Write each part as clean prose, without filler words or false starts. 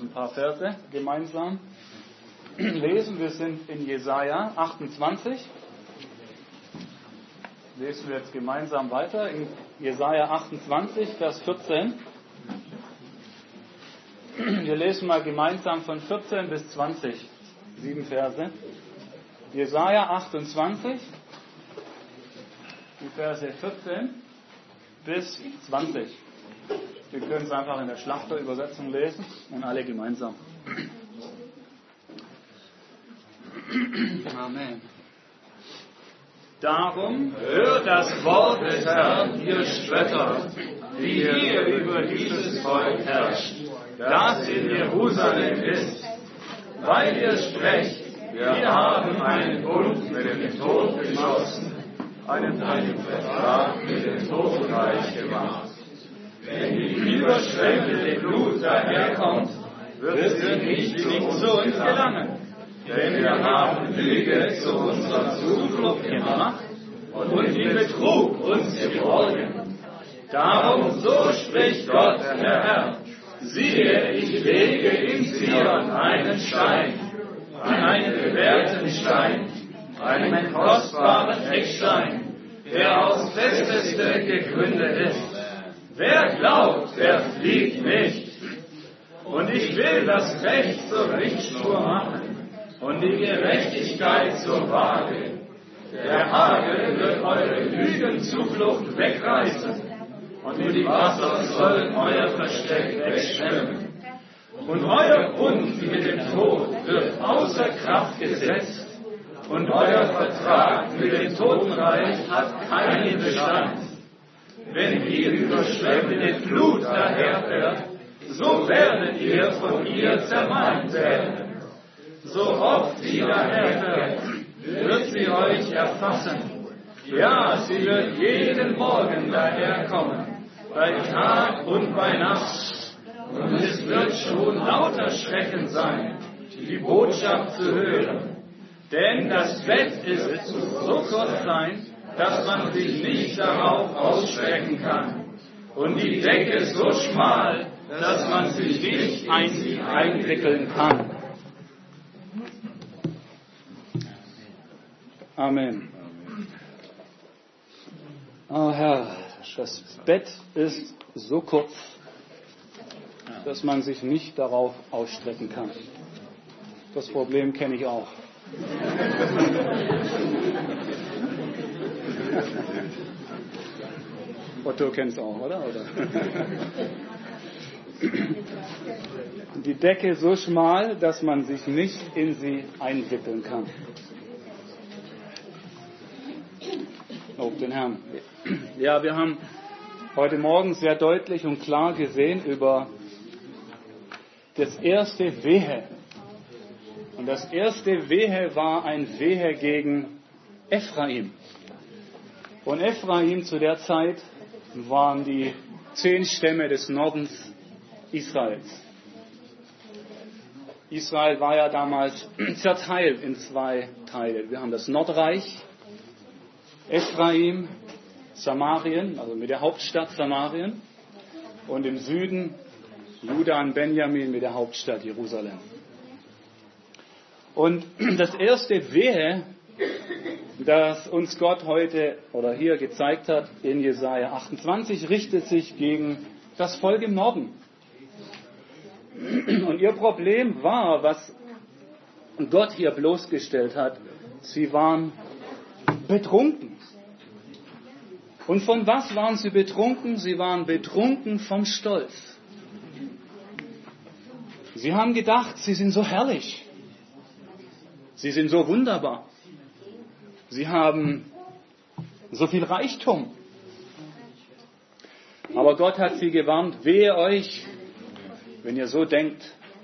ein paar Verse gemeinsam lesen. Wir sind in Jesaja 28. Lesen wir jetzt gemeinsam weiter in Jesaja 28, Vers 14. Wir lesen mal gemeinsam von 14 bis 20, 7 Verse. Jesaja 28, die Verse 14 bis 20. Wir können es einfach in der Schlachterübersetzung lesen und alle gemeinsam. Amen. Darum hört das Wort des Herrn, ihr Spötter, wie ihr über dieses Volk herrscht, das in Jerusalem ist, weil ihr sprecht, wir haben einen Bund mit dem Tod geschlossen, einen Vertrag mit dem Totenreich gemacht. Wenn die überschwemmende Glut daherkommt, wird sie nicht zu uns gelangen. Denn wir haben Lüge zu unserer Zuflucht gemacht und in Betrug uns geborgen. Darum, so spricht Gott, der Herr, siehe, ich lege in Zion einen Stein, einen bewährten Stein, einen kostbaren Eckstein, der aufs Festeste gegründet ist. Wer glaubt, der fliegt nicht. Und ich will das Recht zur Richtschnur machen und die Gerechtigkeit zur Waage. Der Hagel wird eure Lügenzuflucht wegreißen und die Wasser sollen euer Versteck wegschwemmen. Und euer Bund mit dem Tod wird außer Kraft gesetzt und euer Vertrag mit dem Totenreich hat keinen Bestand. Wenn die überschwemmende Flut daherfährt, so werdet ihr von ihr zermalmt werden. So oft sie daherfährt, wird sie euch erfassen. Ja, sie wird jeden Morgen daherkommen, bei Tag und bei Nacht. Und es wird schon lauter Schrecken sein, die Botschaft zu hören. Denn das Bett ist so kurz sein, dass man sich nicht darauf ausstrecken kann. Und die Decke so schmal, dass man sich nicht in sie einwickeln kann. Amen. Oh Herr, das Bett ist so kurz, dass man sich nicht darauf ausstrecken kann. Das Problem kenne ich auch. Otto kennt es auch, oder? Die Decke so schmal, dass man sich nicht in sie einwickeln kann. Lob den Herrn. Ja, wir haben heute Morgen sehr deutlich und klar gesehen über das erste Wehe. Und das erste Wehe war ein Wehe gegen Ephraim. Und Ephraim zu der Zeit waren die 10 Stämme des Nordens Israels. Israel war ja damals zerteilt in 2 Teile. Wir haben das Nordreich, Ephraim, Samarien, also mit der Hauptstadt Samarien, und im Süden Juda und Benjamin mit der Hauptstadt Jerusalem. Und das erste Wehe, das uns Gott heute oder hier gezeigt hat in Jesaja 28, richtet sich gegen das Volk im Norden. Und ihr Problem war, was Gott hier bloßgestellt hat, sie waren betrunken. Und von was waren sie betrunken? Sie waren betrunken vom Stolz. Sie haben gedacht, sie sind so herrlich. Sie sind so wunderbar. Sie haben so viel Reichtum. Aber Gott hat sie gewarnt, wehe euch, wenn ihr so denkt.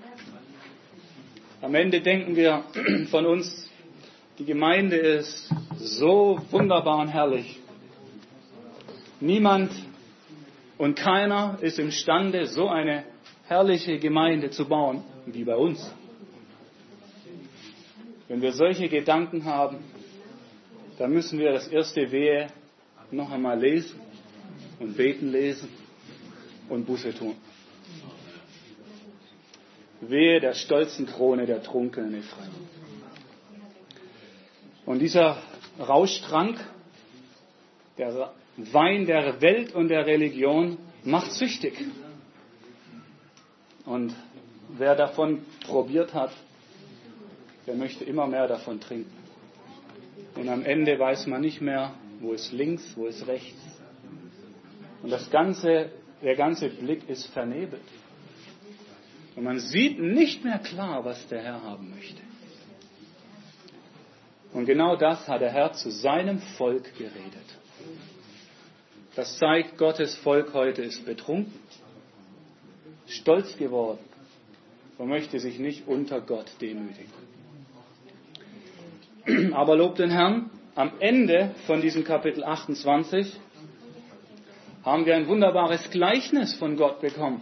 Am Ende denken wir von uns, die Gemeinde ist so wunderbar und herrlich. Niemand und keiner ist imstande, so eine herrliche Gemeinde zu bauen wie bei uns. Wenn wir solche Gedanken haben, dann müssen wir das erste Wehe noch einmal lesen und beten lesen und Buße tun. wehe der stolzen Krone der trunkenen Ephraim. Und dieser Rauschtrank, der Wein der Welt und der Religion, macht süchtig. Und wer davon probiert hat, der möchte immer mehr davon trinken. Und am Ende weiß man nicht mehr, wo ist links, wo ist rechts. Und der ganze Blick ist vernebelt. Und man sieht nicht mehr klar, was der Herr haben möchte. Und genau das hat der Herr zu seinem Volk geredet. Das zeigt, Gottes Volk heute ist betrunken, stolz geworden und möchte sich nicht unter Gott demütigen. Aber lobt den Herrn, am Ende von diesem Kapitel 28 haben wir ein wunderbares Gleichnis von Gott bekommen,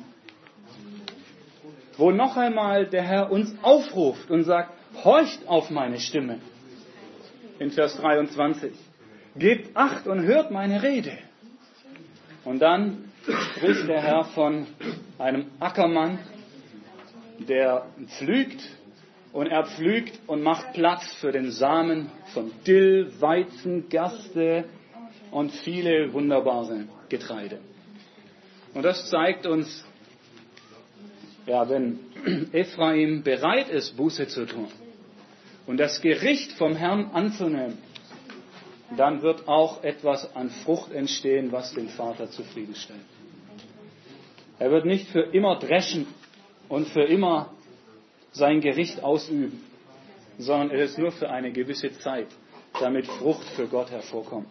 wo noch einmal der Herr uns aufruft und sagt, horcht auf meine Stimme. In Vers 23. Gebt Acht und hört meine Rede. Und dann spricht der Herr von einem Ackermann, der pflügt, und er pflügt und macht Platz für den Samen von Dill, Weizen, Gerste und viele wunderbare Getreide. Und das zeigt uns, ja, wenn Ephraim bereit ist, Buße zu tun und das Gericht vom Herrn anzunehmen, dann wird auch etwas an Frucht entstehen, was den Vater zufriedenstellt. Er wird nicht für immer dreschen und für immer sein Gericht ausüben, sondern es ist nur für eine gewisse Zeit, damit Frucht für Gott hervorkommt.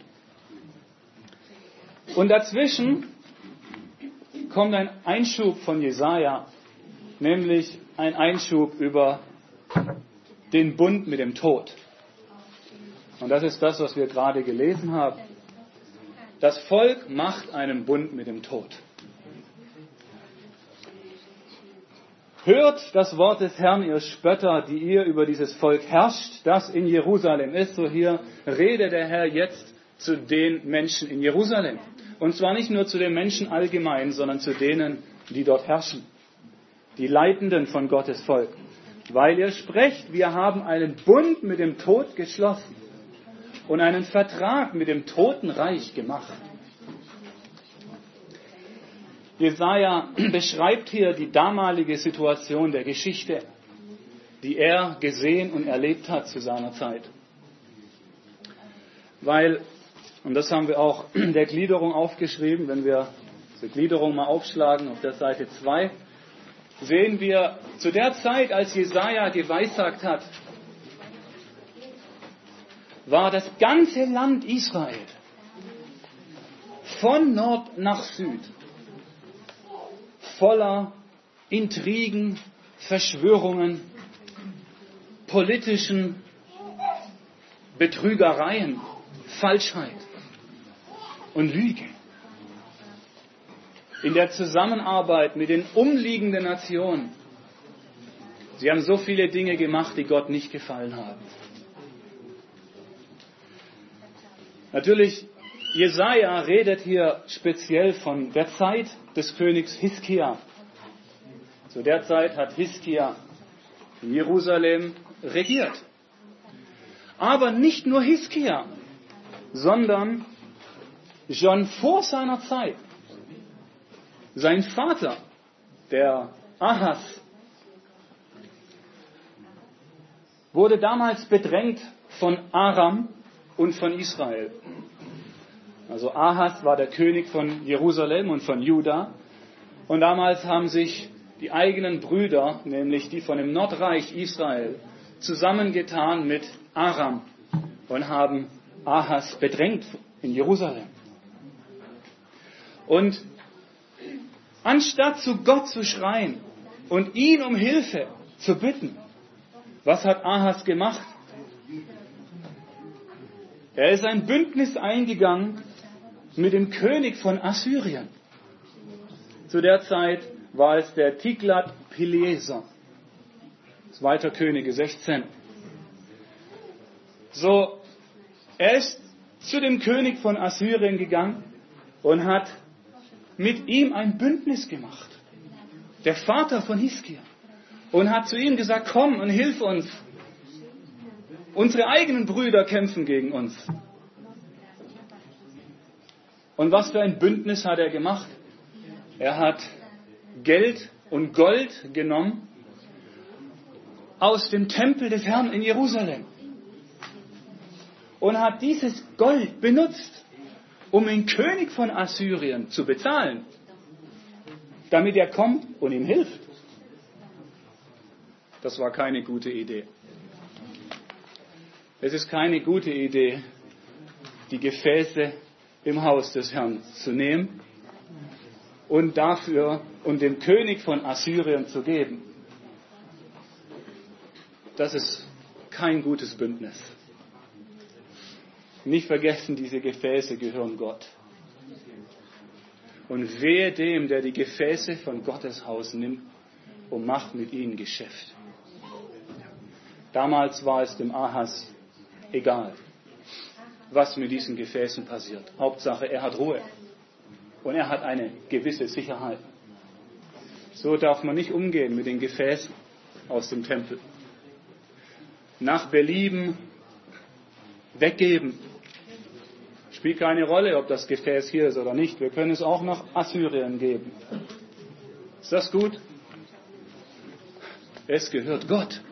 Und dazwischen kommt ein Einschub von Jesaja, nämlich ein Einschub über den Bund mit dem Tod. Und das ist das, was wir gerade gelesen haben. Das Volk macht einen Bund mit dem Tod. Hört das Wort des Herrn, ihr Spötter, die ihr über dieses Volk herrscht, das in Jerusalem ist. So hier redet der Herr jetzt zu den Menschen in Jerusalem. Und zwar nicht nur zu den Menschen allgemein, sondern zu denen, die dort herrschen. Die Leitenden von Gottes Volk. Weil ihr sprecht, wir haben einen Bund mit dem Tod geschlossen und einen Vertrag mit dem Totenreich gemacht. Jesaja beschreibt hier die damalige Situation der Geschichte, die er gesehen und erlebt hat zu seiner Zeit. Weil, und das haben wir auch in der Gliederung aufgeschrieben, wenn wir die Gliederung mal aufschlagen auf der Seite 2, sehen wir zu der Zeit, als Jesaja geweissagt hat, war das ganze Land Israel von Nord nach Süd voller Intrigen, Verschwörungen, politischen Betrügereien, Falschheit und Lüge. In der Zusammenarbeit mit den umliegenden Nationen. Sie haben so viele Dinge gemacht, die Gott nicht gefallen haben. Natürlich, Jesaja redet hier speziell von der Zeit des Königs Hiskia. Zu der Zeit hat Hiskia in Jerusalem regiert. Aber nicht nur Hiskia, sondern schon vor seiner Zeit. Sein Vater, der Ahas, wurde damals bedrängt von Aram und von Israel. Also Ahas war der König von Jerusalem und von Juda. Und damals haben sich die eigenen Brüder, nämlich die von dem Nordreich Israel, zusammengetan mit Aram und haben Ahas bedrängt in Jerusalem. Und anstatt zu Gott zu schreien und ihn um Hilfe zu bitten, was hat Ahas gemacht? Er ist ein Bündnis eingegangen mit dem König von Assyrien. Zu der Zeit war es der Tiglat-Pileser, 2. Könige 16. So, er ist zu dem König von Assyrien gegangen und hat mit ihm ein Bündnis gemacht. Der Vater von Hiskia. und hat zu ihm gesagt, komm und hilf uns. Unsere eigenen Brüder kämpfen gegen uns. Und was für ein Bündnis hat er gemacht? Er hat Geld und Gold genommen aus dem Tempel des Herrn in Jerusalem und hat dieses Gold benutzt, um den König von Assyrien zu bezahlen, damit er kommt und ihm hilft. Das war keine gute Idee. Es ist keine gute Idee, die Gefäße im Haus des Herrn zu nehmen und dafür und dem König von Assyrien zu geben. Das ist kein gutes Bündnis. Nicht vergessen, diese Gefäße gehören Gott. Und wehe dem, der die Gefäße von Gottes Haus nimmt und macht mit ihnen Geschäft. Damals war es dem Ahas egal, was mit diesen Gefäßen passiert. Hauptsache, er hat Ruhe und er hat eine gewisse Sicherheit. So darf man nicht umgehen mit den Gefäßen aus dem Tempel. Nach Belieben weggeben. Spielt keine Rolle, ob das Gefäß hier ist oder nicht. Wir können es auch nach Assyrien geben. Ist das gut? Es gehört Gott.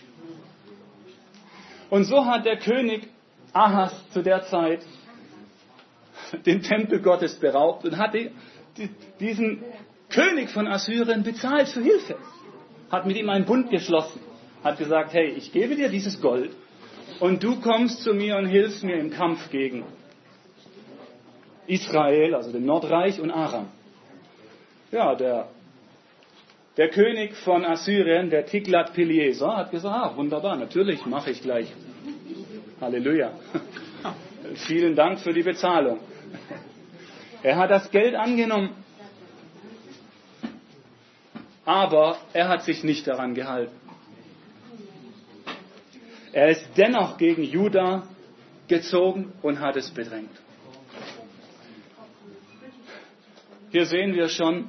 Und so hat der König Ahas zu der Zeit den Tempel Gottes beraubt und hat diesen König von Assyrien bezahlt für Hilfe. Hat mit ihm einen Bund geschlossen. Hat gesagt, hey, ich gebe dir dieses Gold und du kommst zu mir und hilfst mir im Kampf gegen Israel, also dem Nordreich und Aram. Ja, der König von Assyrien, der Tiglat-Pileser, hat gesagt, wunderbar, natürlich, mache ich gleich. Halleluja. Vielen Dank für die Bezahlung. Er hat das Geld angenommen, aber er hat sich nicht daran gehalten. Er ist dennoch gegen Juda gezogen und hat es bedrängt. Hier sehen wir schon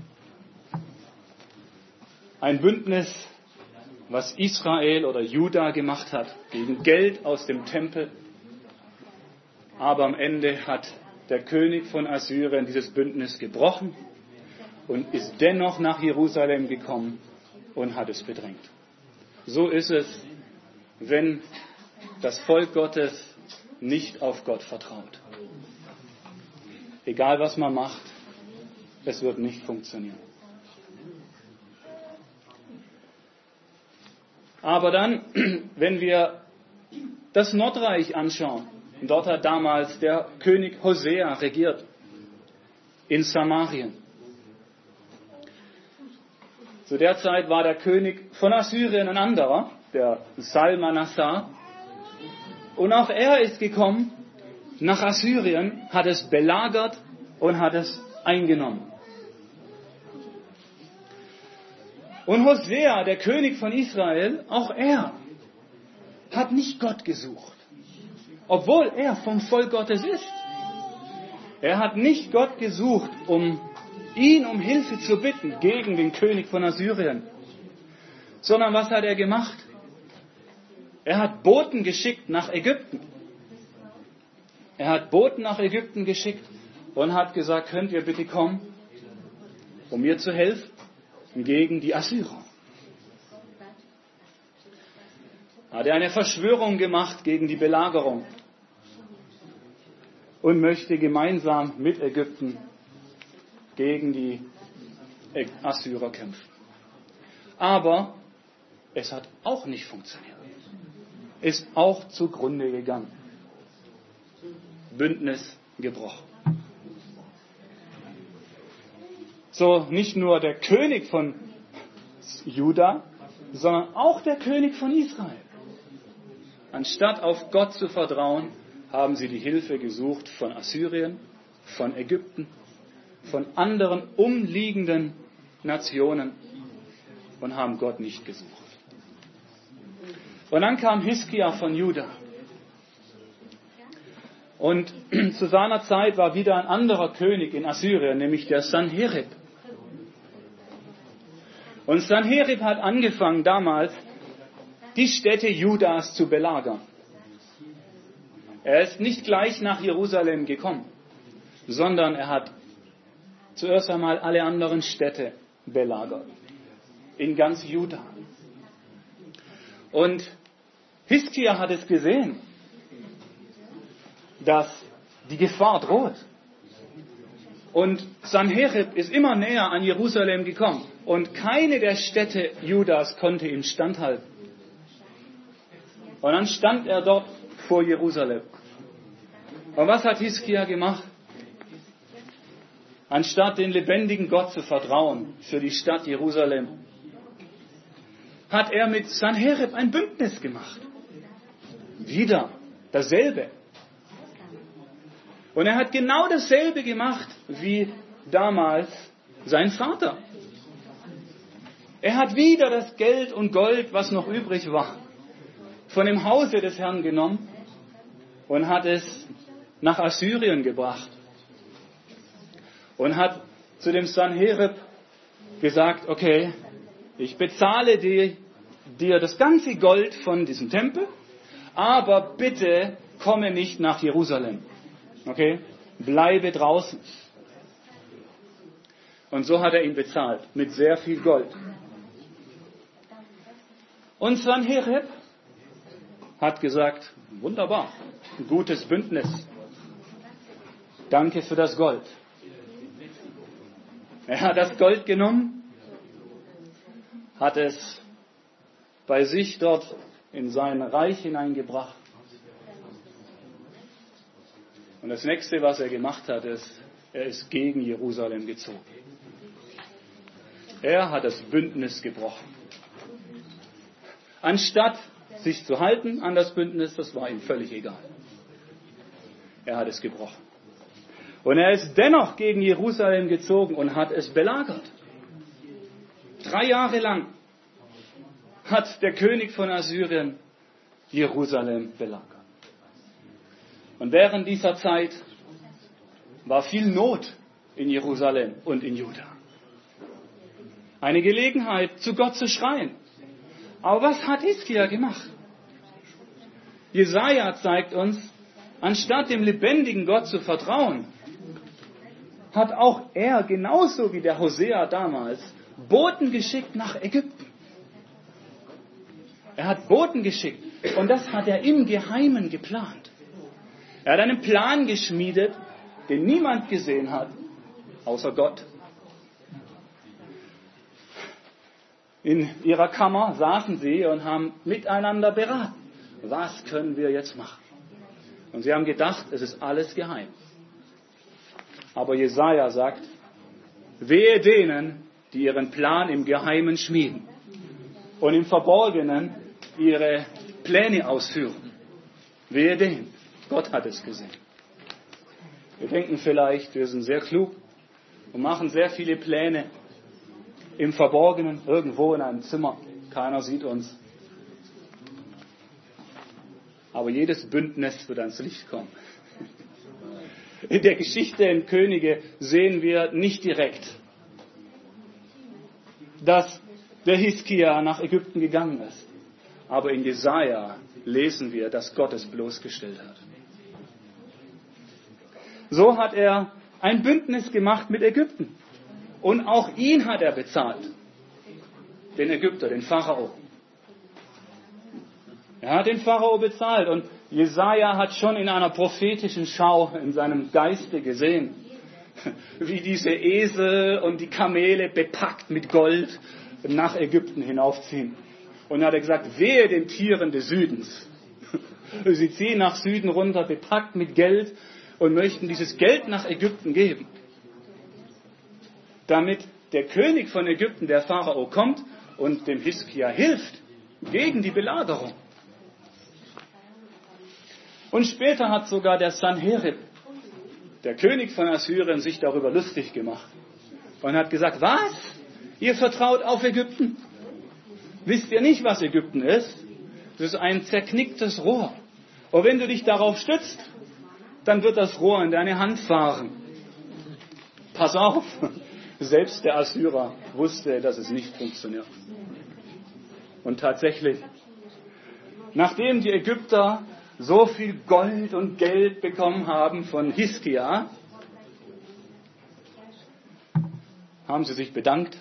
ein Bündnis, was Israel oder Juda gemacht hat, gegen Geld aus dem Tempel. Aber am Ende hat der König von Assyrien dieses Bündnis gebrochen und ist dennoch nach Jerusalem gekommen und hat es bedrängt. So ist es, wenn das Volk Gottes nicht auf Gott vertraut. Egal was man macht, es wird nicht funktionieren. Aber dann, wenn wir das Nordreich anschauen, dort hat damals der König Hosea regiert, in Samarien. Zu der Zeit war der König von Assyrien ein anderer, der Salmanassar. Und auch er ist gekommen nach Assyrien, hat es belagert und hat es eingenommen. Und Hosea, der König von Israel, auch er hat nicht Gott gesucht, obwohl er vom Volk Gottes ist. Er hat nicht Gott gesucht, um ihn um Hilfe zu bitten gegen den König von Assyrien, sondern was hat er gemacht? Er hat Boten geschickt nach Ägypten. Er hat Boten nach Ägypten geschickt und hat gesagt, könnt ihr bitte kommen, um mir zu helfen gegen die Assyrer. Hat er eine Verschwörung gemacht gegen die Belagerung und möchte gemeinsam mit Ägypten gegen die Assyrer kämpfen. Aber es hat auch nicht funktioniert. Ist auch zugrunde gegangen. Bündnis gebrochen. So nicht nur der König von Juda, sondern auch der König von Israel. Anstatt auf Gott zu vertrauen, haben sie die Hilfe gesucht von Assyrien, von Ägypten, von anderen umliegenden Nationen und haben Gott nicht gesucht. Und dann kam Hiskia von Juda. Und zu seiner Zeit war wieder ein anderer König in Assyrien, nämlich der Sanherib. Und Sanherib hat angefangen damals, die Städte Judas zu belagern. Er ist nicht gleich nach Jerusalem gekommen, sondern er hat zuerst einmal alle anderen Städte belagert. In ganz Juda. Und Hiskia hat es gesehen, dass die Gefahr droht. Und Sanherib ist immer näher an Jerusalem gekommen. Und keine der Städte Judas konnte ihm standhalten. Und dann stand er dort vor Jerusalem. Und was hat Hiskia gemacht? Anstatt den lebendigen Gott zu vertrauen für die Stadt Jerusalem, hat er mit Sanherib ein Bündnis gemacht. Wieder dasselbe. Und er hat genau dasselbe gemacht wie damals sein Vater. Er hat wieder das Geld und Gold, was noch übrig war, von dem Hause des Herrn genommen und hat es nach Assyrien gebracht. Und hat zu dem Sanherib gesagt, okay, ich bezahle dir das ganze Gold von diesem Tempel, aber bitte komme nicht nach Jerusalem. Okay? Bleibe draußen. Und so hat er ihn bezahlt, mit sehr viel Gold. Und Sanherib hat gesagt, wunderbar, ein gutes Bündnis. Danke für das Gold. Er hat das Gold genommen, hat es bei sich dort in sein Reich hineingebracht. Und das nächste, was er gemacht hat, ist, er ist gegen Jerusalem gezogen. Er hat das Bündnis gebrochen. Anstatt sich zu halten an das Bündnis, das war ihm völlig egal. Er hat es gebrochen. Und er ist dennoch gegen Jerusalem gezogen und hat es belagert. 3 Jahre lang hat der König von Assyrien Jerusalem belagert. Und während dieser Zeit war viel Not in Jerusalem und in Juda. Eine Gelegenheit, zu Gott zu schreien. Aber was hat Hiskia gemacht? Jesaja zeigt uns, anstatt dem lebendigen Gott zu vertrauen, hat auch er, genauso wie der Hosea damals, Boten geschickt nach Ägypten. Er hat Boten geschickt und das hat er im Geheimen geplant. Er hat einen Plan geschmiedet, den niemand gesehen hat, außer Gott. In ihrer Kammer saßen sie und haben miteinander beraten. Was können wir jetzt machen? Und sie haben gedacht, es ist alles geheim. Aber Jesaja sagt, wehe denen, die ihren Plan im Geheimen schmieden und im Verborgenen ihre Pläne ausführen. Wehe denen. Gott hat es gesehen. Wir denken vielleicht, wir sind sehr klug und machen sehr viele Pläne im Verborgenen, irgendwo in einem Zimmer. Keiner sieht uns. Aber jedes Bündnis wird ans Licht kommen. In der Geschichte in Könige sehen wir nicht direkt, dass der Hiskia nach Ägypten gegangen ist. Aber in Jesaja lesen wir, dass Gott es bloßgestellt hat. So hat er ein Bündnis gemacht mit Ägypten. Und auch ihn hat er bezahlt. Den Ägypter, den Pharao. Er hat den Pharao bezahlt und Jesaja hat schon in einer prophetischen Schau in seinem Geiste gesehen, wie diese Esel und die Kamele bepackt mit Gold nach Ägypten hinaufziehen. Und er hat gesagt, wehe den Tieren des Südens. Sie ziehen nach Süden runter, bepackt mit Geld und möchten dieses Geld nach Ägypten geben. Damit der König von Ägypten, der Pharao, kommt und dem Hiskia hilft gegen die Belagerung. Und später hat sogar der Sanherib, der König von Assyrien, sich darüber lustig gemacht und hat gesagt, was? Ihr vertraut auf Ägypten? Wisst ihr nicht, was Ägypten ist? Das ist ein zerknicktes Rohr. Und wenn du dich darauf stützt, dann wird das Rohr in deine Hand fahren. Pass auf, Selbst der Assyrer wusste, dass es nicht funktioniert. Und tatsächlich, nachdem die Ägypter so viel Gold und Geld bekommen haben von Hiskia, haben sie sich bedankt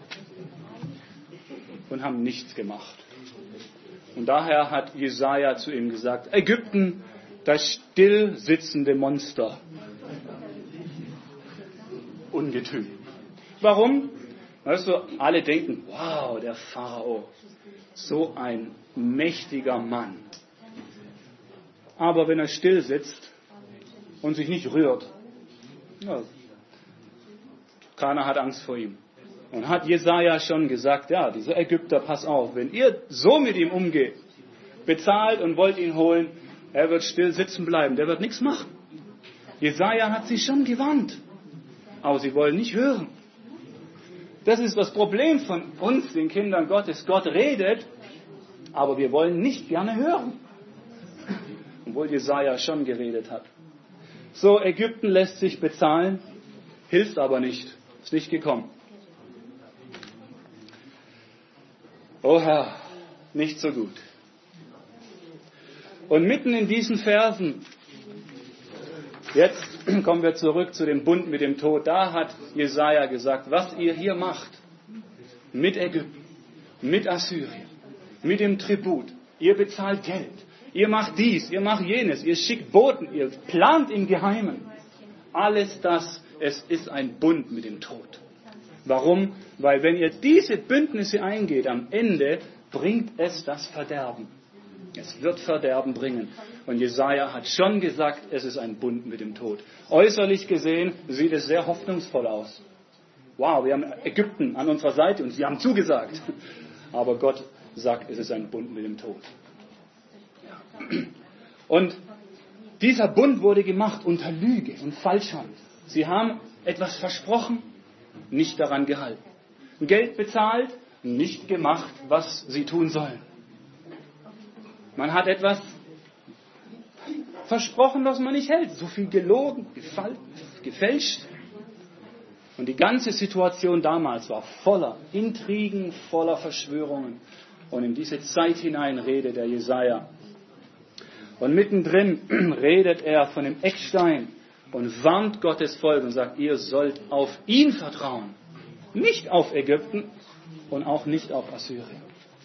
und haben nichts gemacht. Und daher hat Jesaja zu ihm gesagt, Ägypten, das still sitzende Monster. Ungetüm. Warum? Weißt du, alle denken, wow, der Pharao, so ein mächtiger Mann. Aber wenn er still sitzt und sich nicht rührt, ja, keiner hat Angst vor ihm. Und hat Jesaja schon gesagt, ja, dieser Ägypter, pass auf, wenn ihr so mit ihm umgeht, bezahlt und wollt ihn holen, er wird still sitzen bleiben, der wird nichts machen. Jesaja hat sie schon gewarnt, aber sie wollen nicht hören. Das ist das Problem von uns, den Kindern Gottes. Gott redet, aber wir wollen nicht gerne hören. Obwohl Jesaja schon geredet hat. So, Ägypten lässt sich bezahlen, hilft aber nicht, ist nicht gekommen. Oh Herr, nicht so gut. Und mitten in diesen Versen, jetzt kommen wir zurück zu dem Bund mit dem Tod, da hat Jesaja gesagt, was ihr hier macht, mit Ägypten, mit Assyrien, mit dem Tribut, ihr bezahlt Geld, ihr macht dies, ihr macht jenes, ihr schickt Boten, ihr plant im Geheimen. Alles das, es ist ein Bund mit dem Tod. Warum? Weil wenn ihr diese Bündnisse eingeht, am Ende bringt es das Verderben. Es wird Verderben bringen. Und Jesaja hat schon gesagt, es ist ein Bund mit dem Tod. Äußerlich gesehen sieht es sehr hoffnungsvoll aus. Wow, wir haben Ägypten an unserer Seite und sie haben zugesagt. Aber Gott sagt, es ist ein Bund mit dem Tod. Und dieser Bund wurde gemacht unter Lüge und Falschheit. Sie haben etwas versprochen, nicht daran gehalten. Geld bezahlt, nicht gemacht, was sie tun sollen. Man hat etwas versprochen, was man nicht hält. So viel gelogen, gefälscht. Und die ganze Situation damals war voller Intrigen, voller Verschwörungen. Und in diese Zeit hinein redet der Jesaja. Und mittendrin redet er von dem Eckstein und warnt Gottes Volk und sagt, ihr sollt auf ihn vertrauen. Nicht auf Ägypten und auch nicht auf Assyrien.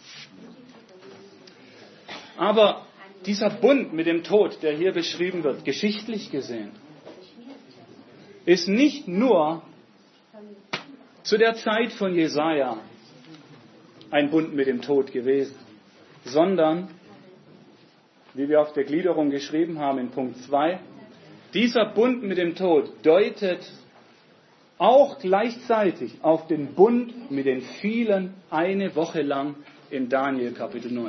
Aber dieser Bund mit dem Tod, der hier beschrieben wird, geschichtlich gesehen, ist nicht nur zu der Zeit von Jesaja ein Bund mit dem Tod gewesen, sondern, wie wir auf der Gliederung geschrieben haben in Punkt 2, dieser Bund mit dem Tod deutet auch gleichzeitig auf den Bund mit den vielen eine Woche lang in Daniel Kapitel 9.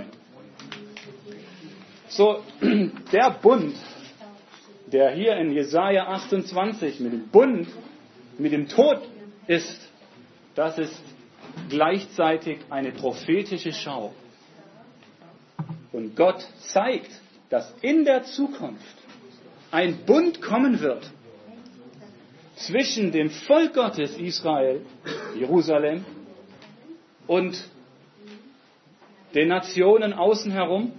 So, der Bund, der hier in Jesaja 28 mit dem Bund mit dem Tod ist, das ist gleichzeitig eine prophetische Schau. Und Gott zeigt, dass in der Zukunft ein Bund kommen wird zwischen dem Volk Gottes Israel, Jerusalem, und den Nationen außen herum,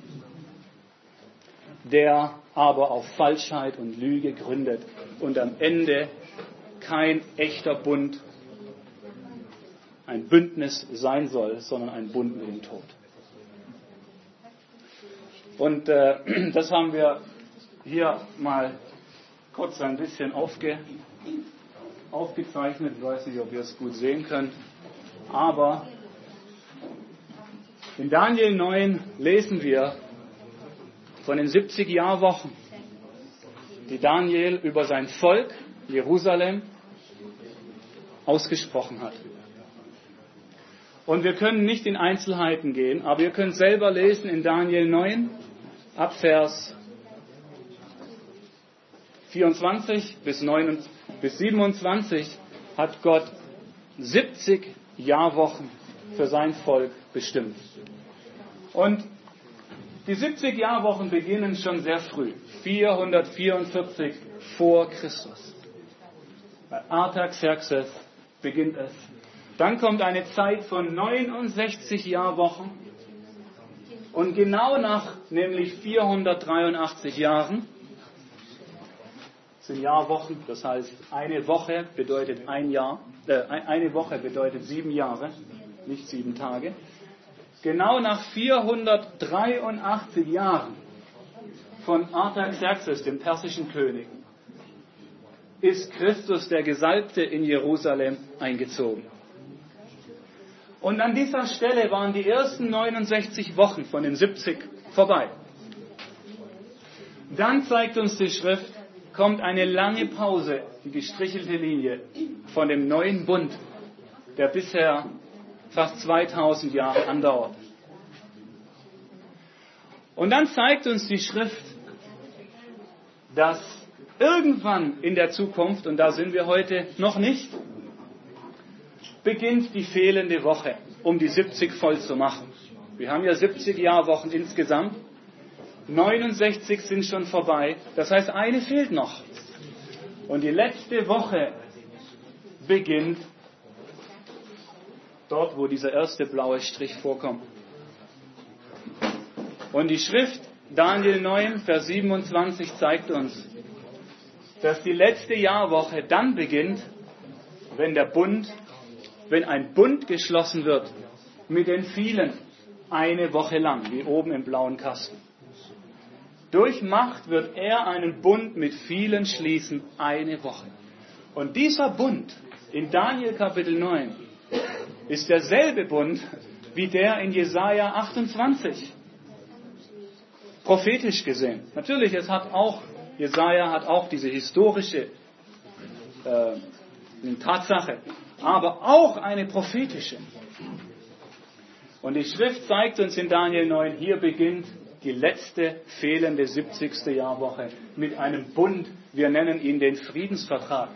der aber auf Falschheit und Lüge gründet und am Ende kein echter Bund, ein Bündnis sein soll, sondern ein Bund mit dem Tod. Und das haben wir hier mal kurz ein bisschen aufgezeichnet. Ich weiß nicht, ob ihr es gut sehen könnt. Aber in Daniel 9 lesen wir von den 70 Jahrwochen, die Daniel über sein Volk, Jerusalem, ausgesprochen hat. Und wir können nicht in Einzelheiten gehen, aber ihr könnt selber lesen in Daniel 9, ab Vers 24 bis 27 hat Gott 70 Jahrwochen für sein Volk bestimmt. Und die 70 Jahrwochen beginnen schon sehr früh, 444 vor Christus. Bei Artaxerxes beginnt es. Dann kommt eine Zeit von 69 Jahrwochen. Und genau nach nämlich 483 Jahren sind Jahrwochen, das heißt eine Woche bedeutet ein Jahr, eine Woche bedeutet 7 Jahre, nicht 7 Tage. Genau nach 483 Jahren von Artaxerxes, dem persischen König, ist Christus, der Gesalbte, in Jerusalem eingezogen. Und an dieser Stelle waren die ersten 69 Wochen von den 70 vorbei. Dann zeigt uns die Schrift, kommt eine lange Pause, die gestrichelte Linie von dem neuen Bund, der bisher fast 2000 Jahre andauert. Und dann zeigt uns die Schrift, dass irgendwann in der Zukunft, und da sind wir heute noch nicht, beginnt die fehlende Woche, um die 70 voll zu machen. Wir haben ja 70 Jahrwochen insgesamt. 69 sind schon vorbei. Das heißt, eine fehlt noch. Und die letzte Woche beginnt dort, wo dieser erste blaue Strich vorkommt. Und die Schrift Daniel 9, Vers 27 zeigt uns, dass die letzte Jahrwoche dann beginnt, wenn ein Bund geschlossen wird mit den vielen, eine Woche lang, wie oben im blauen Kasten. Durch Macht wird er einen Bund mit vielen schließen, eine Woche. Und dieser Bund in Daniel Kapitel 9 ist derselbe Bund wie der in Jesaja 28. Prophetisch gesehen. Natürlich, Jesaja hat auch diese historische Tatsache, aber auch eine prophetische. Und die Schrift zeigt uns in Daniel 9, hier beginnt die letzte fehlende 70. Jahrwoche mit einem Bund. Wir nennen ihn den Friedensvertrag.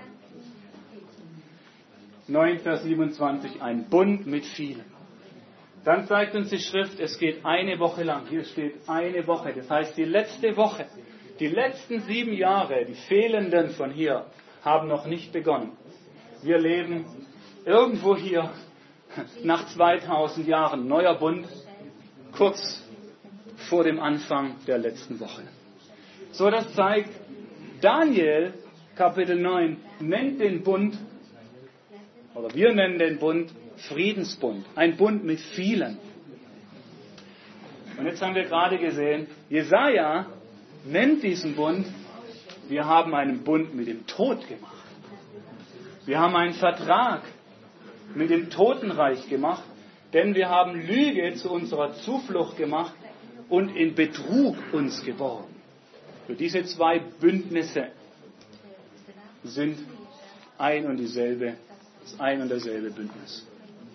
9, Vers 27, ein Bund mit vielen. Dann zeigt uns die Schrift, es geht eine Woche lang. Hier steht eine Woche. Das heißt, die letzte Woche, die letzten 7 Jahre, die fehlenden von hier, haben noch nicht begonnen. Wir leben irgendwo hier nach 2000 Jahren, neuer Bund, kurz vor dem Anfang der letzten Woche. So, das zeigt, Daniel, Kapitel 9, nennt den Bund, oder wir nennen den Bund Friedensbund, ein Bund mit vielen. Und jetzt haben wir gerade gesehen, Jesaja nennt diesen Bund, wir haben einen Bund mit dem Tod gemacht. Wir haben einen Vertrag mit dem Totenreich gemacht, denn wir haben Lüge zu unserer Zuflucht gemacht und in Betrug uns geborgen. Für diese 2 Bündnisse sind das ein und derselbe Bündnis.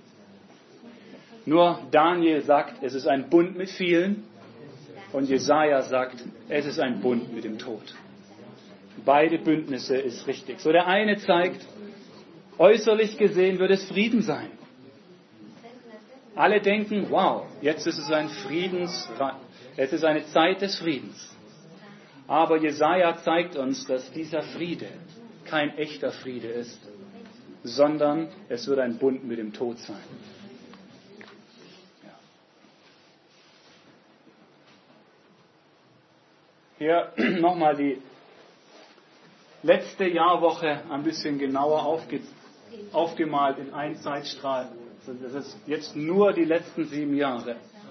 Nur Daniel sagt, es ist ein Bund mit vielen, und Jesaja sagt, es ist ein Bund mit dem Tod. Beide Bündnisse ist richtig. So, der eine zeigt, äußerlich gesehen wird es Frieden sein. Alle denken, wow, jetzt ist es es ist eine Zeit des Friedens. Aber Jesaja zeigt uns, dass dieser Friede kein echter Friede ist, sondern es wird ein Bund mit dem Tod sein. Hier nochmal die letzte Jahrwoche ein bisschen genauer aufgemalt in einen Zeitstrahl. Das ist jetzt nur die letzten 7 Jahre.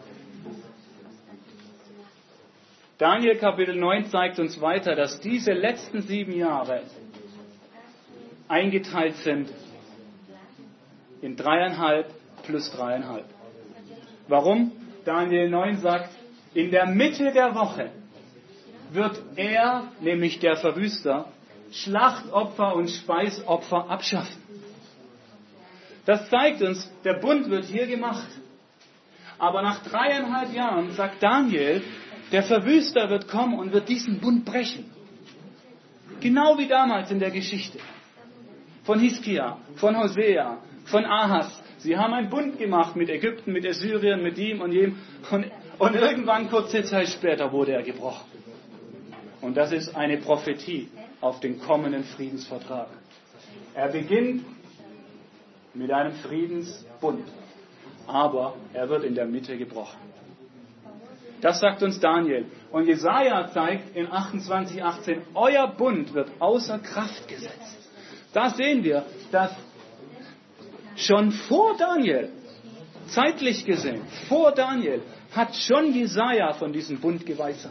Daniel Kapitel 9 zeigt uns weiter, dass diese letzten 7 Jahre eingeteilt sind in 3,5 plus 3,5. Warum? Daniel 9 sagt, in der Mitte der Woche wird er, nämlich der Verwüster, Schlachtopfer und Speisopfer abschaffen. Das zeigt uns, der Bund wird hier gemacht. Aber nach 3,5 Jahren sagt Daniel, der Verwüster wird kommen und wird diesen Bund brechen. Genau wie damals in der Geschichte. Von Hiskia, von Hosea, von Ahas. Sie haben einen Bund gemacht mit Ägypten, mit Assyrien, mit ihm und jedem. Und irgendwann, kurze Zeit später, wurde er gebrochen. Und das ist eine Prophetie auf den kommenden Friedensvertrag. Er beginnt mit einem Friedensbund. Aber er wird in der Mitte gebrochen. Das sagt uns Daniel. Und Jesaja zeigt in 28,18, euer Bund wird außer Kraft gesetzt. Da sehen wir, dass schon vor Daniel, zeitlich gesehen, vor Daniel, hat schon Jesaja von diesem Bund geweissagt.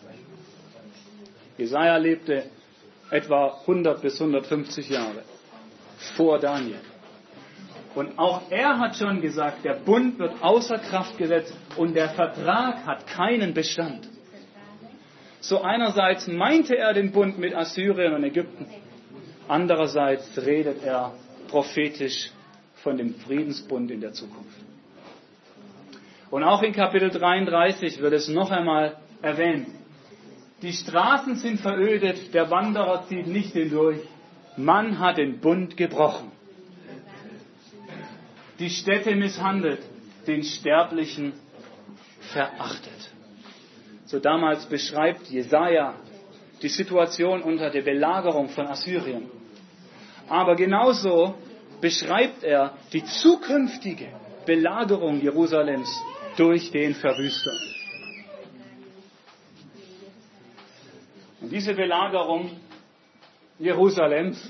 Jesaja lebte etwa 100 bis 150 Jahre vor Daniel. Und auch er hat schon gesagt, der Bund wird außer Kraft gesetzt und der Vertrag hat keinen Bestand. So einerseits meinte er den Bund mit Assyrien und Ägypten, andererseits redet er prophetisch von dem Friedensbund in der Zukunft. Und auch in Kapitel 33 wird es noch einmal erwähnt. Die Straßen sind verödet, der Wanderer zieht nicht hindurch. Man hat den Bund gebrochen. Die Städte misshandelt, den Sterblichen verachtet. So damals beschreibt Jesaja die Situation unter der Belagerung von Assyrien. Aber genauso beschreibt er die zukünftige Belagerung Jerusalems durch den Verwüster. Und diese Belagerung Jerusalems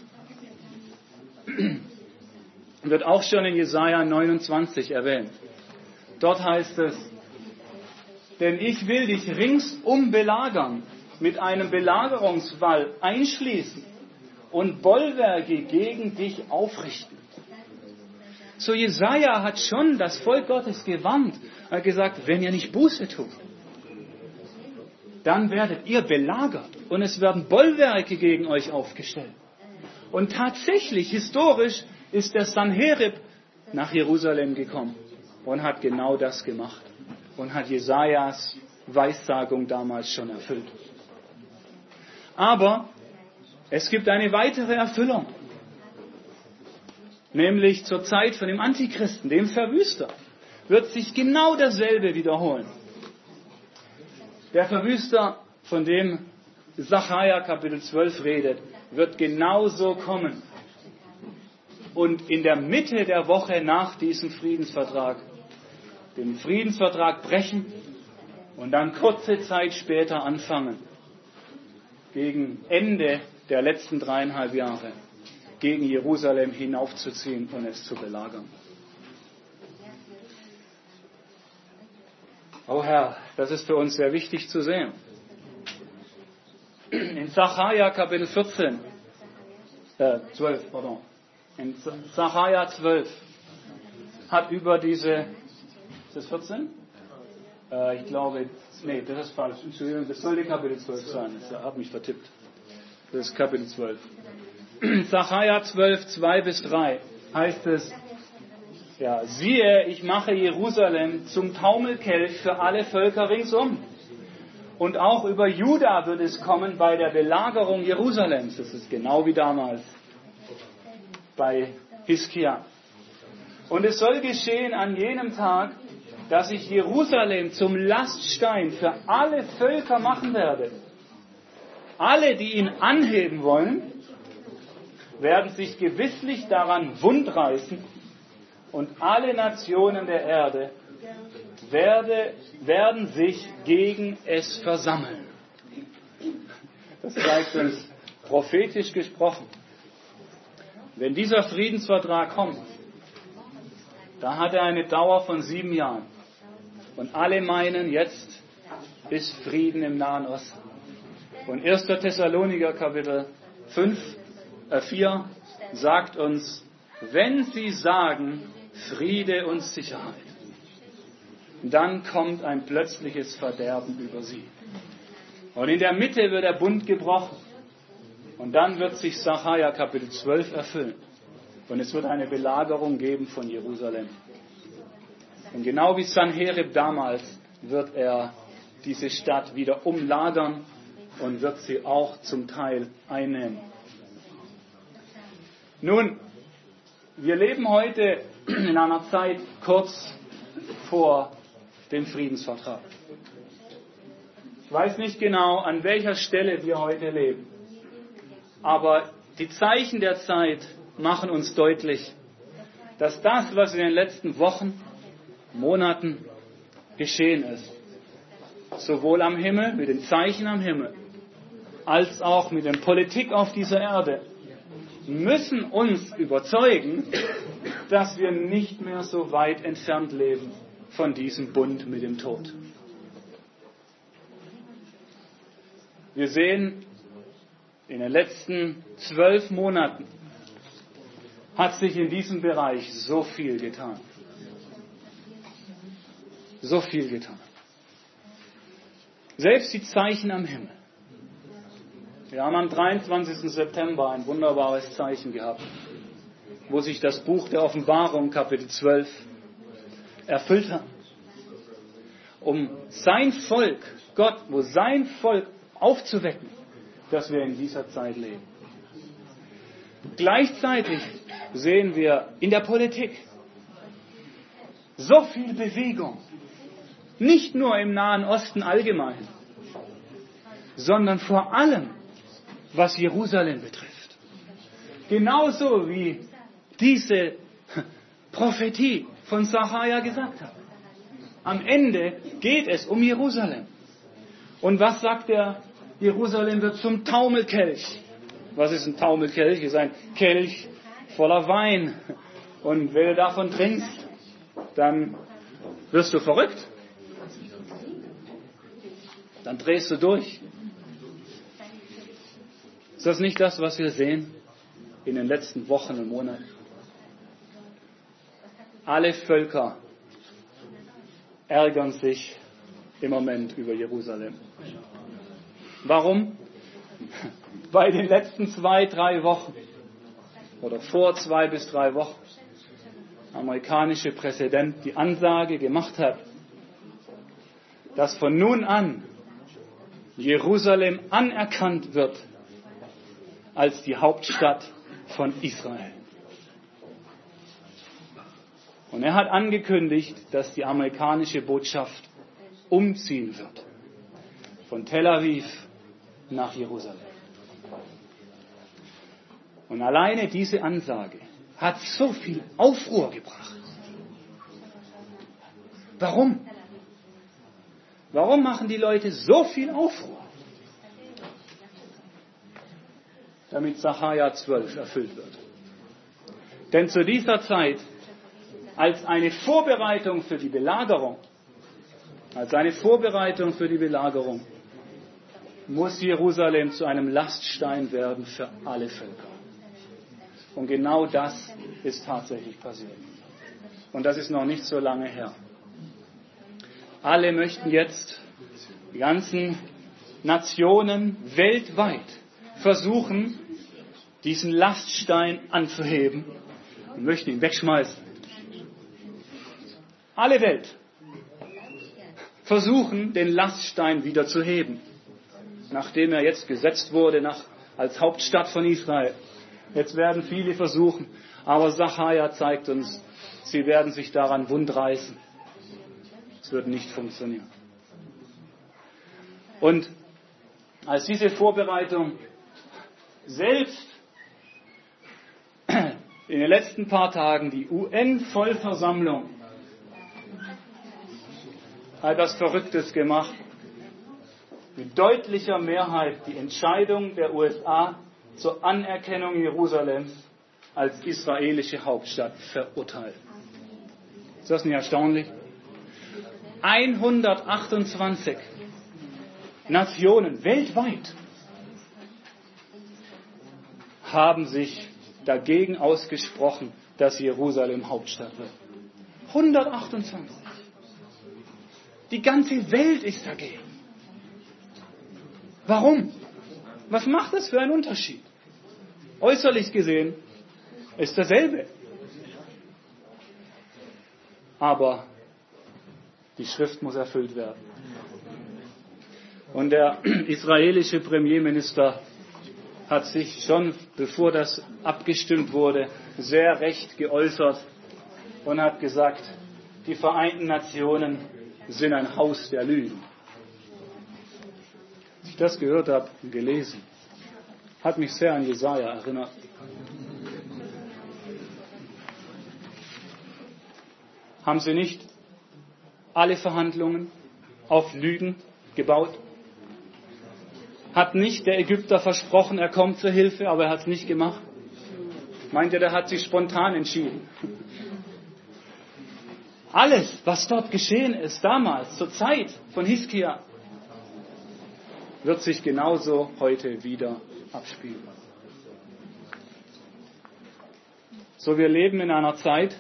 wird auch schon in Jesaja 29 erwähnt. Dort heißt es, denn ich will dich ringsum belagern, mit einem Belagerungswall einschließen und Bollwerke gegen dich aufrichten. So Jesaja hat schon das Volk Gottes gewarnt. Er hat gesagt, wenn ihr nicht Buße tut, dann werdet ihr belagert und es werden Bollwerke gegen euch aufgestellt. Und tatsächlich, historisch, ist der Sanherib nach Jerusalem gekommen und hat genau das gemacht und hat Jesajas Weissagung damals schon erfüllt. Aber es gibt eine weitere Erfüllung, nämlich zur Zeit von dem Antichristen, dem Verwüster, wird sich genau dasselbe wiederholen. Der Verwüster, von dem Sacharja Kapitel 12 redet, wird genauso kommen. Und in der Mitte der Woche nach diesem Friedensvertrag, den Friedensvertrag brechen und dann kurze Zeit später anfangen, gegen Ende der letzten 3,5 Jahre, gegen Jerusalem hinaufzuziehen und es zu belagern. Oh Herr, das ist für uns sehr wichtig zu sehen. In Sacharja Kapitel 12, in Sacharja 12 hat über diese, ist das 14? Ich glaube, nee, das ist falsch. Entschuldigung, das sollte Kapitel 12 sein. Ich habe mich vertippt. Das ist Kapitel 12. Sacharja 12, 2 bis 3 heißt es, ja, siehe, ich mache Jerusalem zum Taumelkelch für alle Völker ringsum. Und auch über Juda wird es kommen bei der Belagerung Jerusalems. Das ist genau wie damals bei Hiskia. Und es soll geschehen an jenem Tag, dass ich Jerusalem zum Laststein für alle Völker machen werde. Alle, die ihn anheben wollen, werden sich gewisslich daran wundreißen und alle Nationen der Erde werden sich gegen es versammeln. Das zeigt uns prophetisch gesprochen. Wenn dieser Friedensvertrag kommt, da hat er eine Dauer von 7 Jahren. Und alle meinen, jetzt ist Frieden im Nahen Osten. Und 1. Thessaloniker Kapitel 4 sagt uns, wenn sie sagen, Friede und Sicherheit, dann kommt ein plötzliches Verderben über sie. Und in der Mitte wird der Bund gebrochen. Und dann wird sich Sacharja Kapitel 12 erfüllen. Und es wird eine Belagerung geben von Jerusalem. Und genau wie Sanherib damals wird er diese Stadt wieder umlagern und wird sie auch zum Teil einnehmen. Nun, wir leben heute in einer Zeit kurz vor dem Friedensvertrag. Ich weiß nicht genau, an welcher Stelle wir heute leben. Aber die Zeichen der Zeit machen uns deutlich, dass das, was in den letzten Wochen, Monaten geschehen ist, sowohl am Himmel, mit den Zeichen am Himmel, als auch mit der Politik auf dieser Erde, müssen uns überzeugen, dass wir nicht mehr so weit entfernt leben von diesem Bund mit dem Tod. Wir sehen, in den letzten 12 Monaten hat sich in diesem Bereich so viel getan. So viel getan. Selbst die Zeichen am Himmel. Wir haben am 23. September ein wunderbares Zeichen gehabt, wo sich das Buch der Offenbarung, Kapitel 12, erfüllt hat. Um sein Volk, Gott, wo sein Volk aufzuwecken, dass wir in dieser Zeit leben. Gleichzeitig sehen wir in der Politik so viel Bewegung. Nicht nur im Nahen Osten allgemein, sondern vor allem, was Jerusalem betrifft. Genauso wie diese Prophetie von Sacharja gesagt hat. Am Ende geht es um Jerusalem. Und was sagt er? Jerusalem wird zum Taumelkelch. Was ist ein Taumelkelch? Es ist ein Kelch voller Wein. Und wenn du davon trinkst, dann wirst du verrückt. Dann drehst du durch. Ist das nicht das, was wir sehen in den letzten Wochen und Monaten? Alle Völker ärgern sich im Moment über Jerusalem. Warum? Weil in den letzten 2-3 Wochen oder vor 2 bis 3 Wochen der amerikanische Präsident die Ansage gemacht hat, dass von nun an Jerusalem anerkannt wird als die Hauptstadt von Israel. Und er hat angekündigt, dass die amerikanische Botschaft umziehen wird. Von Tel Aviv nach Jerusalem. Und alleine diese Ansage hat so viel Aufruhr gebracht. Warum? Warum machen die Leute so viel Aufruhr? Damit Sacharja 12 erfüllt wird. Denn zu dieser Zeit, als eine Vorbereitung für die Belagerung, muss Jerusalem zu einem Laststein werden für alle Völker. Und genau das ist tatsächlich passiert. Und das ist noch nicht so lange her. Alle möchten jetzt, die ganzen Nationen weltweit, versuchen, diesen Laststein anzuheben und möchten ihn wegschmeißen. Alle Welt versuchen, den Laststein wieder zu heben, nachdem er jetzt gesetzt wurde als Hauptstadt von Israel. Jetzt werden viele versuchen, aber Sacharja zeigt uns, sie werden sich daran wundreißen. Es wird nicht funktionieren. Und als diese Vorbereitung selbst in den letzten paar Tagen die UN-Vollversammlung hat etwas Verrücktes gemacht, mit deutlicher Mehrheit die Entscheidung der USA zur Anerkennung Jerusalems als israelische Hauptstadt verurteilt. Ist das nicht erstaunlich? 128 Nationen weltweit haben sich dagegen ausgesprochen, dass Jerusalem Hauptstadt wird. 128. Die ganze Welt ist dagegen. Warum? Was macht das für einen Unterschied? Äußerlich gesehen ist dasselbe. Aber die Schrift muss erfüllt werden. Und der israelische Premierminister hat sich schon, bevor das abgestimmt wurde, sehr recht geäußert und hat gesagt, die Vereinten Nationen sind ein Haus der Lügen. Als ich das gehört habe und gelesen, hat mich sehr an Jesaja erinnert. Haben sie nicht alle Verhandlungen auf Lügen gebaut? Hat nicht der Ägypter versprochen, er kommt zur Hilfe, aber er hat es nicht gemacht? Meint ihr, der hat sich spontan entschieden? Alles, was dort geschehen ist, damals, zur Zeit von Hiskia, wird sich genauso heute wieder abspielen. So, wir leben in einer Zeit,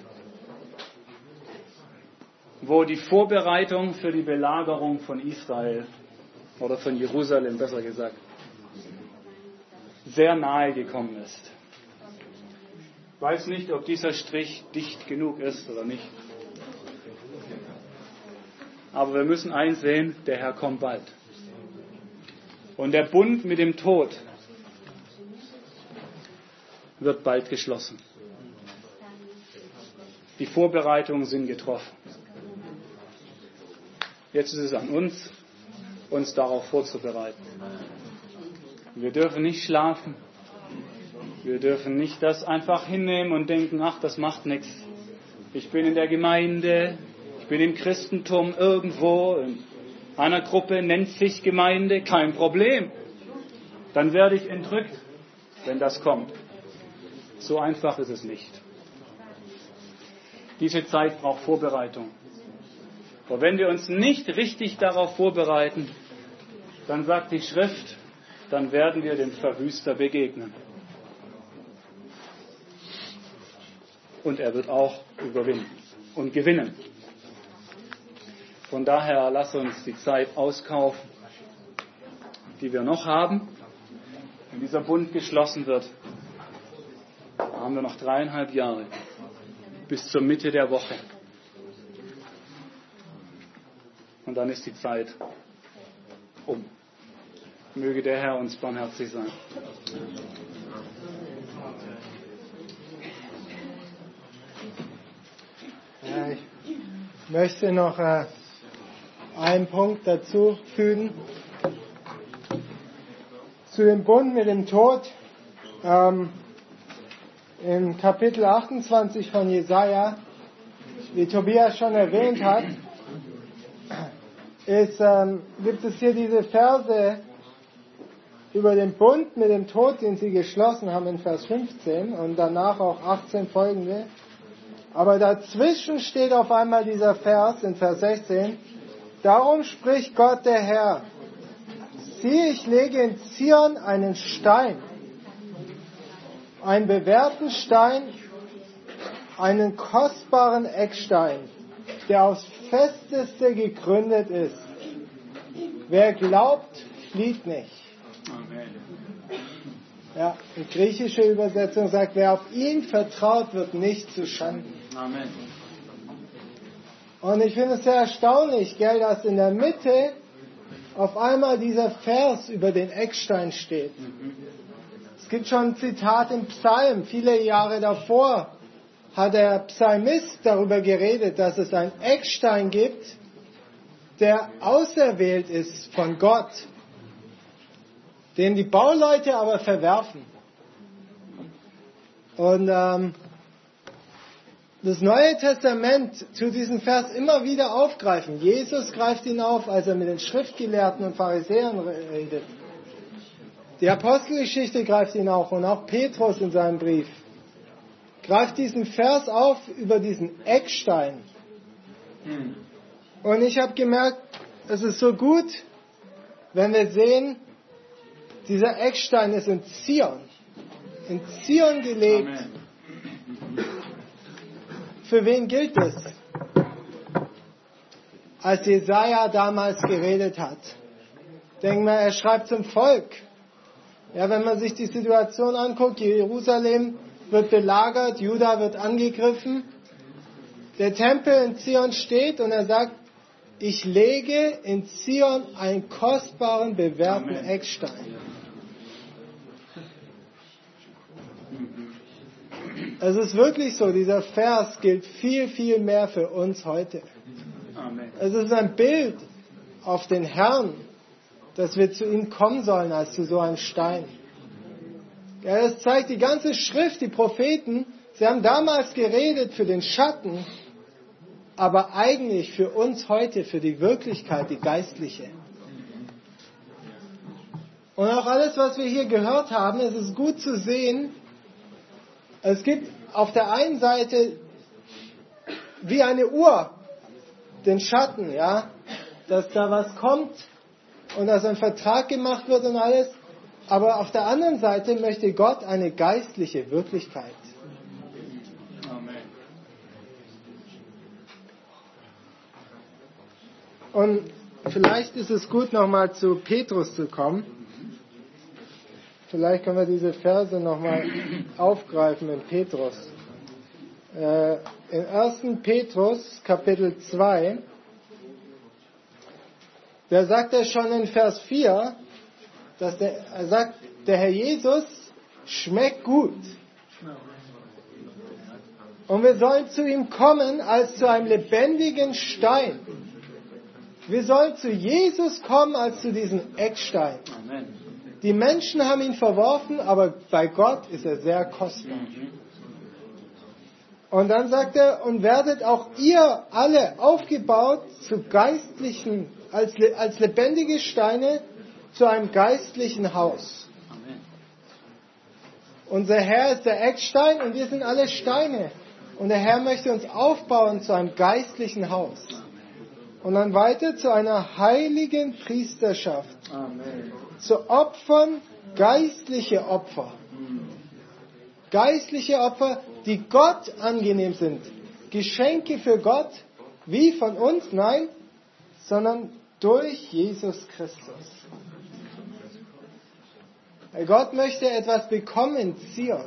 wo die Vorbereitung für die Belagerung von Israel oder von Jerusalem, besser gesagt, sehr nahe gekommen ist. Ich weiß nicht, ob dieser Strich dicht genug ist oder nicht. Aber wir müssen einsehen, der Herr kommt bald. Und der Bund mit dem Tod wird bald geschlossen. Die Vorbereitungen sind getroffen. Jetzt ist es an uns, uns darauf vorzubereiten. Wir dürfen nicht schlafen. Wir dürfen nicht das einfach hinnehmen und denken, ach, das macht nichts. Ich bin in der Gemeinde, ich bin im Christentum irgendwo, in einer Gruppe nennt sich Gemeinde, kein Problem. Dann werde ich entrückt, wenn das kommt. So einfach ist es nicht. Diese Zeit braucht Vorbereitung. Aber wenn wir uns nicht richtig darauf vorbereiten, dann sagt die Schrift, dann werden wir dem Verwüster begegnen. Und er wird auch überwinden und gewinnen. Von daher lass uns die Zeit auskaufen, die wir noch haben. Wenn dieser Bund geschlossen wird, haben wir noch 3,5 Jahre bis zur Mitte der Woche. Und dann ist die Zeit um. Möge der Herr uns barmherzig sein. Ja, ich möchte noch einen Punkt dazu fügen. Zu dem Bund mit dem Tod. Im Kapitel 28 von Jesaja, wie Tobias schon erwähnt hat, gibt es hier diese Verse über den Bund mit dem Tod, den sie geschlossen haben in Vers 15 und danach auch 18 folgende. Aber dazwischen steht auf einmal dieser Vers in Vers 16, darum spricht Gott der Herr, siehe, ich lege in Zion einen Stein, einen bewährten Stein, einen kostbaren Eckstein, der aufs Festeste gegründet ist. Wer glaubt, flieht nicht. Amen. Ja, die griechische Übersetzung sagt, wer auf ihn vertraut, wird nicht zu Schanden. Amen. Und ich finde es sehr erstaunlich, gell, dass in der Mitte auf einmal dieser Vers über den Eckstein steht. Es gibt schon ein Zitat im Psalm, viele Jahre davor hat der Psalmist darüber geredet, dass es einen Eckstein gibt, der auserwählt ist von Gott, den die Bauleute aber verwerfen. Und das Neue Testament tut diesen Vers immer wieder aufgreifen. Jesus greift ihn auf, als er mit den Schriftgelehrten und Pharisäern redet. Die Apostelgeschichte greift ihn auf und auch Petrus in seinem Brief greift diesen Vers auf über diesen Eckstein. Und ich habe gemerkt, es ist so gut, wenn wir sehen, dieser Eckstein ist in Zion gelegt. Amen. Für wen gilt es? Als Jesaja damals geredet hat. Denken wir, er schreibt zum Volk. Ja, wenn man sich die Situation anguckt, Jerusalem wird belagert, Juda wird angegriffen, der Tempel in Zion steht und er sagt, ich lege in Zion einen kostbaren, bewährten Amen. Eckstein. Es ist wirklich so, dieser Vers gilt viel, viel mehr für uns heute. Amen. Es ist ein Bild auf den Herrn, dass wir zu ihm kommen sollen als zu so einem Stein. Ja, das zeigt die ganze Schrift, die Propheten, sie haben damals geredet für den Schatten aber eigentlich für uns heute, für die Wirklichkeit, die geistliche. Und auch alles, was wir hier gehört haben, es ist gut zu sehen, es gibt auf der einen Seite wie eine Uhr den Schatten, ja, dass da was kommt und dass ein Vertrag gemacht wird und alles. Aber auf der anderen Seite möchte Gott eine geistliche Wirklichkeit. Amen. Und vielleicht ist es gut, nochmal zu Petrus zu kommen. Vielleicht können wir diese Verse nochmal aufgreifen in Petrus. In 1. Petrus, Kapitel 2, da sagt er schon in Vers 4, er sagt, der Herr Jesus schmeckt gut. Und wir sollen zu ihm kommen als zu einem lebendigen Stein. Wir sollen zu Jesus kommen als zu diesem Eckstein. Amen. Die Menschen haben ihn verworfen, aber bei Gott ist er sehr kostbar. Und dann sagt er, und werdet auch ihr alle aufgebaut zu geistlichen, als lebendige Steine, zu einem geistlichen Haus. Amen. Unser Herr ist der Eckstein und wir sind alle Steine. Und der Herr möchte uns aufbauen zu einem geistlichen Haus. Und dann weiter zu einer heiligen Priesterschaft. Amen. Zu Opfern, geistliche Opfer. Geistliche Opfer, die Gott angenehm sind. Geschenke für Gott, wie von uns, nein, sondern durch Jesus Christus. Gott möchte etwas bekommen in Zion.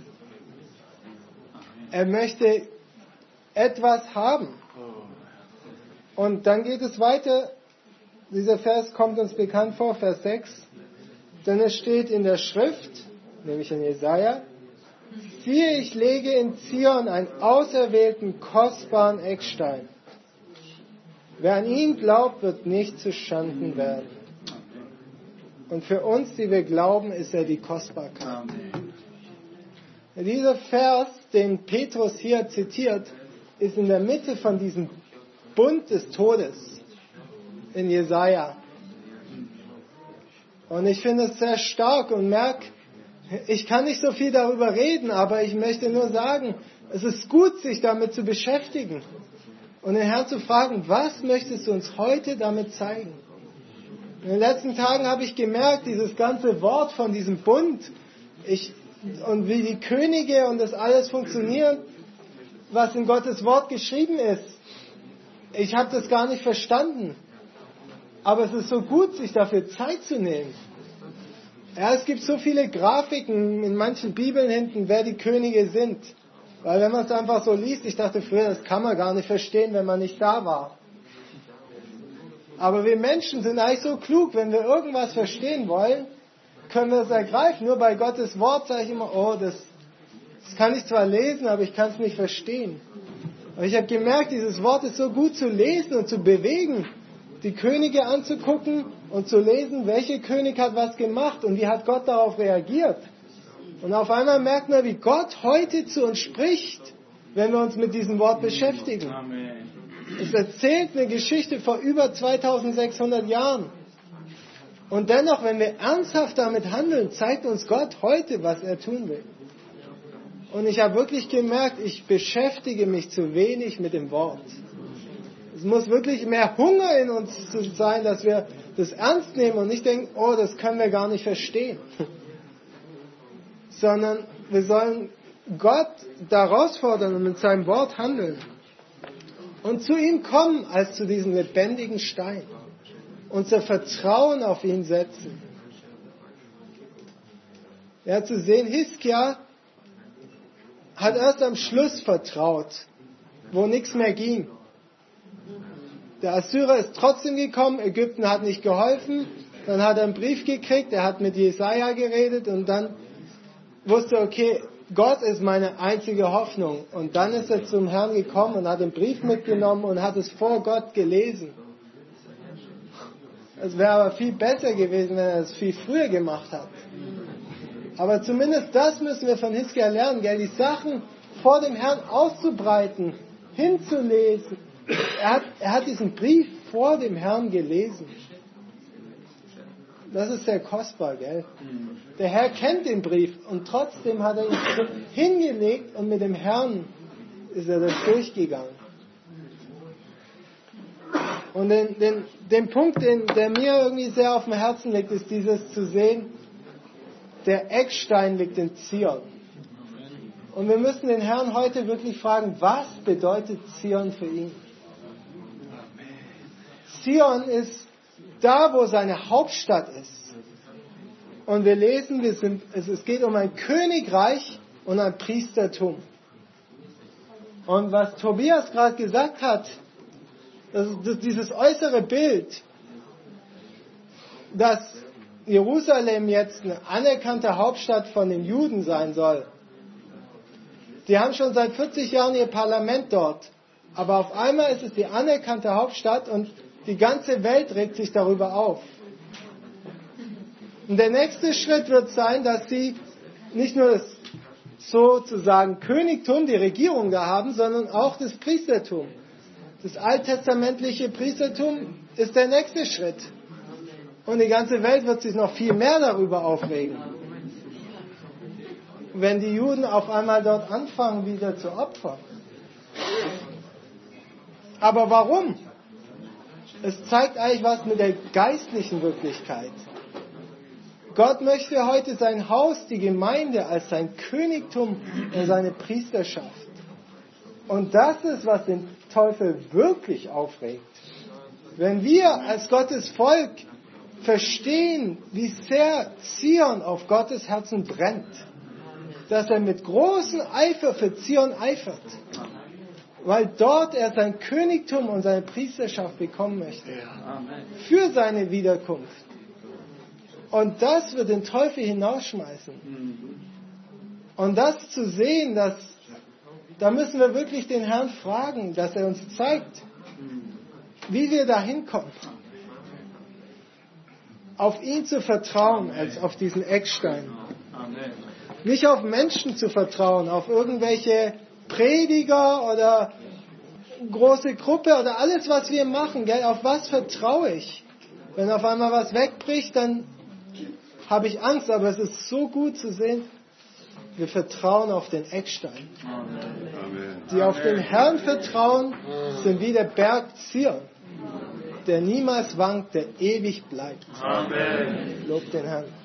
Er möchte etwas haben. Und dann geht es weiter. Dieser Vers kommt uns bekannt vor, Vers 6. Denn es steht in der Schrift, nämlich in Jesaja, siehe, ich lege in Zion einen auserwählten, kostbaren Eckstein. Wer an ihn glaubt, wird nicht zu Schanden werden. Und für uns, die wir glauben, ist er die Kostbarkeit. Amen. Dieser Vers, den Petrus hier zitiert, ist in der Mitte von diesem Bund des Todes in Jesaja. Und ich finde es sehr stark und merke, ich kann nicht so viel darüber reden, aber ich möchte nur sagen, es ist gut, sich damit zu beschäftigen und den Herrn zu fragen, was möchtest du uns heute damit zeigen? In den letzten Tagen habe ich gemerkt, dieses ganze Wort von diesem Bund und wie die Könige und das alles funktioniert, was in Gottes Wort geschrieben ist. Ich habe das gar nicht verstanden. Aber es ist so gut, sich dafür Zeit zu nehmen. Ja, es gibt so viele Grafiken in manchen Bibeln hinten, wer die Könige sind. Weil wenn man es einfach so liest, ich dachte früher, das kann man gar nicht verstehen, wenn man nicht da war. Aber wir Menschen sind eigentlich so klug, wenn wir irgendwas verstehen wollen, können wir es ergreifen. Nur bei Gottes Wort sage ich immer, oh, das kann ich zwar lesen, aber ich kann es nicht verstehen. Aber ich habe gemerkt, dieses Wort ist so gut zu lesen und zu bewegen, die Könige anzugucken und zu lesen, welcher König hat was gemacht und wie hat Gott darauf reagiert. Und auf einmal merkt man, wie Gott heute zu uns spricht, wenn wir uns mit diesem Wort beschäftigen. Amen. Es erzählt eine Geschichte vor über 2600 Jahren. Und dennoch, wenn wir ernsthaft damit handeln, zeigt uns Gott heute, was er tun will. Und ich habe wirklich gemerkt, ich beschäftige mich zu wenig mit dem Wort. Es muss wirklich mehr Hunger in uns sein, dass wir das ernst nehmen und nicht denken, oh, das können wir gar nicht verstehen. Sondern wir sollen Gott da herausfordern und mit seinem Wort handeln. Und zu ihm kommen als zu diesem lebendigen Stein. Unser Vertrauen auf ihn setzen. Ja, zu sehen, Hiskia hat erst am Schluss vertraut, wo nichts mehr ging. Der Assyrer ist trotzdem gekommen, Ägypten hat nicht geholfen, dann hat er einen Brief gekriegt, er hat mit Jesaja geredet und dann wusste, okay, Gott ist meine einzige Hoffnung. Und dann ist er zum Herrn gekommen und hat den Brief mitgenommen und hat es vor Gott gelesen. Es wäre aber viel besser gewesen, wenn er es viel früher gemacht hat. Aber zumindest das müssen wir von Hiskia lernen, gell? Die Sachen vor dem Herrn auszubreiten, hinzulesen, er hat diesen Brief vor dem Herrn gelesen. Das ist sehr kostbar, gell? Der Herr kennt den Brief und trotzdem hat er ihn hingelegt und mit dem Herrn ist er das durchgegangen. Und den Punkt, der mir irgendwie sehr auf dem Herzen liegt, ist dieses zu sehen, der Eckstein liegt in Zion. Und wir müssen den Herrn heute wirklich fragen, was bedeutet Zion für ihn? Zion ist da, wo seine Hauptstadt ist. Und wir lesen, es geht um ein Königreich und ein Priestertum. Und was Tobias gerade gesagt hat, dieses äußere Bild, dass Jerusalem jetzt eine anerkannte Hauptstadt von den Juden sein soll. Die haben schon seit 40 Jahren ihr Parlament dort. Aber auf einmal ist es die anerkannte Hauptstadt und die ganze Welt regt sich darüber auf. Und der nächste Schritt wird sein, dass sie nicht nur das sozusagen Königtum, die Regierung da haben, sondern auch das Priestertum. Das alttestamentliche Priestertum ist der nächste Schritt. Und die ganze Welt wird sich noch viel mehr darüber aufregen. Wenn die Juden auf einmal dort anfangen, wieder zu opfern. Aber warum? Es zeigt eigentlich was mit der geistlichen Wirklichkeit. Gott möchte heute sein Haus, die Gemeinde, als sein Königtum und seine Priesterschaft. Und das ist, was den Teufel wirklich aufregt. Wenn wir als Gottes Volk verstehen, wie sehr Zion auf Gottes Herzen brennt, dass er mit großem Eifer für Zion eifert, weil dort er sein Königtum und seine Priesterschaft bekommen möchte, für seine Wiederkunft. Und das wird den Teufel hinausschmeißen. Und das zu sehen, da müssen wir wirklich den Herrn fragen, dass er uns zeigt, wie wir da hinkommen. Auf ihn zu vertrauen, als auf diesen Eckstein. Nicht auf Menschen zu vertrauen, auf irgendwelche Prediger oder große Gruppe oder alles, was wir machen. Gell? Auf was vertraue ich? Wenn auf einmal was wegbricht, dann habe ich Angst, aber es ist so gut zu sehen, wir vertrauen auf den Eckstein. Die auf den Herrn vertrauen, sind wie der Berg Zion, der niemals wankt, der ewig bleibt. Amen. Lob den Herrn.